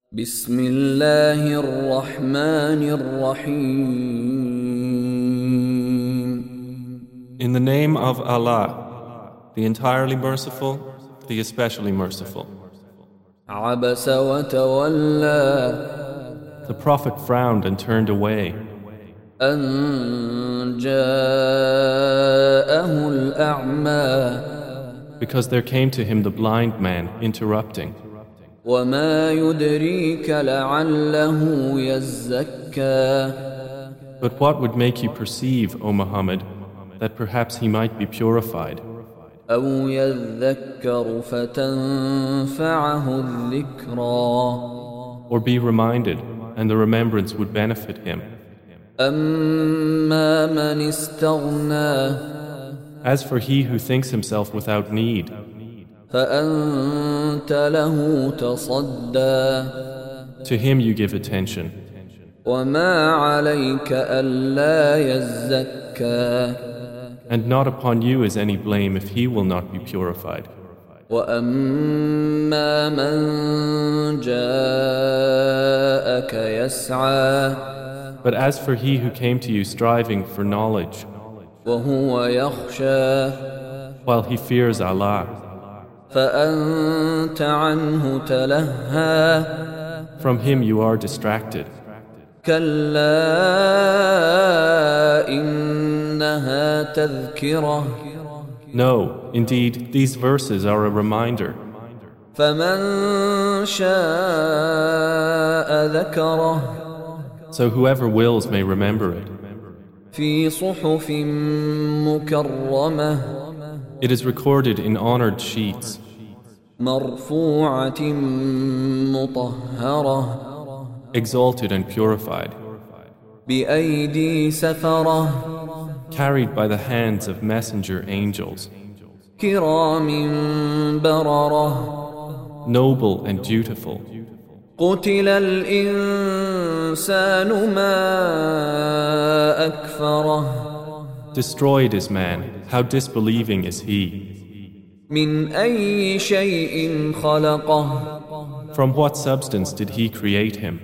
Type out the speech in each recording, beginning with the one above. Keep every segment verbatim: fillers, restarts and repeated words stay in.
بسم الله الرحمن الرحيم. In the name of Allah, the entirely merciful, the especially merciful. عبس وتولى. The Prophet frowned and turned away أن جاءه الأعمى. because there came to him the blind man interrupting. وما يدريك لعله يزكى. But what would make you perceive, O Muhammad, that perhaps he might be purified, أو يذكر فتنفعه الذكرى. or be reminded and the remembrance would benefit him? أما من استغنى. As for he who thinks himself without need, فأنت له تصدى. to him you give attention, وما عليك ألا يزكى. and not upon you is any blame if he will not be purified. وأما من جاءك يسعى. But as for he who came to you striving for knowledge, وهو يخشى. while he fears Allah, فأنت عنه تلهى. from him you are distracted. كلا إنها تذكرة. No, indeed, these verses are a reminder. فمن شاء ذكره. So whoever wills may remember it. في صحف مكرمة. It is recorded in honored sheets, مرفوعة مطهرة. exalted and purified, بأيدي سفرة. carried by the hands of messenger angels, كرام بررة. noble and dutiful. قتل الإنسان ما أكفره. Destroyed is man, how disbelieving is he. من أي شيء خلقه. From what substance did he create him?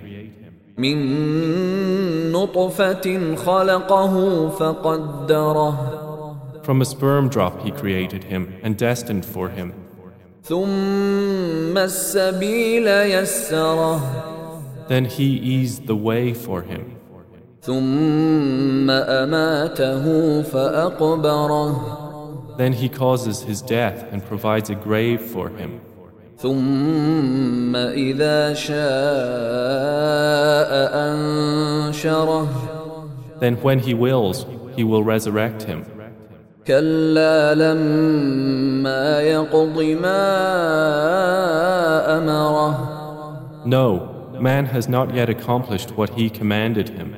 من نطفة خلقه فقدره. From a sperm drop he created him and destined for him. ثم السبيل يسره. Then he eased the way for him. ثم أماته فأقبره. Then he causes his death and provides a grave for him. ثم إذا شاء أنشره. Then when he wills, he will resurrect him. كلا لما يقض ما أمره. No, man has not yet accomplished what he commanded him.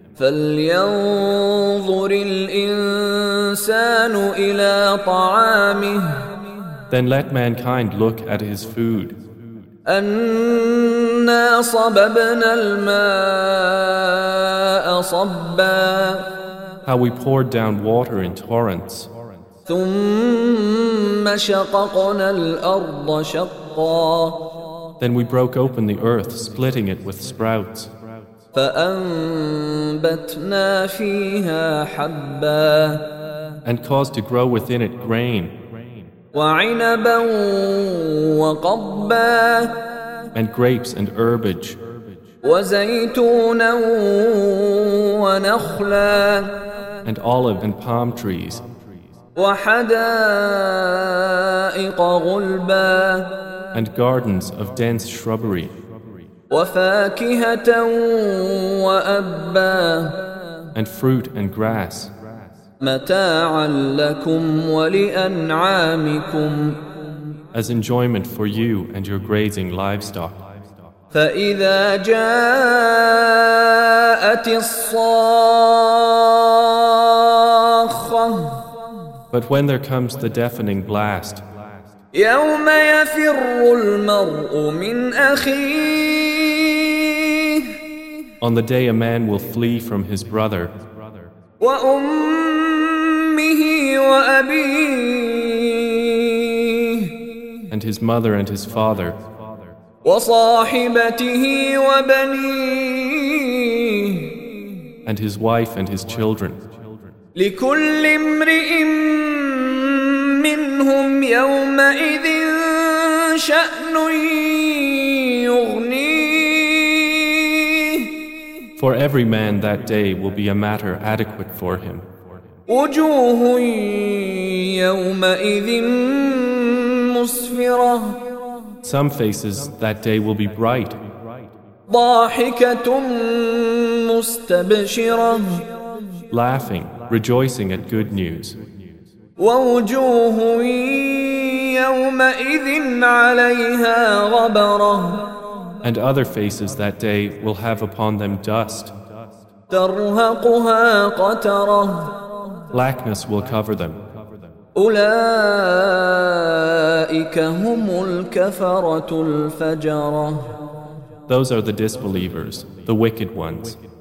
فلينظر الإنسان إلى طعامه. Then let mankind look at his food. أنا صببنا الماء صبا. How we poured down water in torrents. ثم شققنا الأرض شقا. Then we broke open the earth, splitting it with sprouts. فأنبتنا فيها حبا. And caused to grow within it grain. وعنبا وقضبا. And grapes and herbage. وزيتونا ونخلا. And olive and palm trees. وحدائق غلبا. And gardens of dense shrubbery. وفاكهة وأبا. And fruit and grass. متاعا لكم ولأنعامكم. As enjoyment for you and your grazing livestock. فإذا جاءت الصاخة. But when there comes the deafening blast, يوم يفر المرء من أخيه. on the day a man will flee from his brother, وأمه وأبيه. and his mother and his father, وصاحبته وبنيه and his wife and his children. لكل امرئ منهم يومئذ شأن يغنيه. For every man that day will be a matter adequate for him. وجوه يومئذ مسفرة. Some faces that day will be bright, ضاحكة مستبشرة. laughing, rejoicing at good news. ووجوه يومئذ عليها غبرة. And other faces that day will have upon them dust. ترهقها قترة. Blackness will cover them. أولئك هم الكفرة الفجرة. Those are the disbelievers, the wicked ones.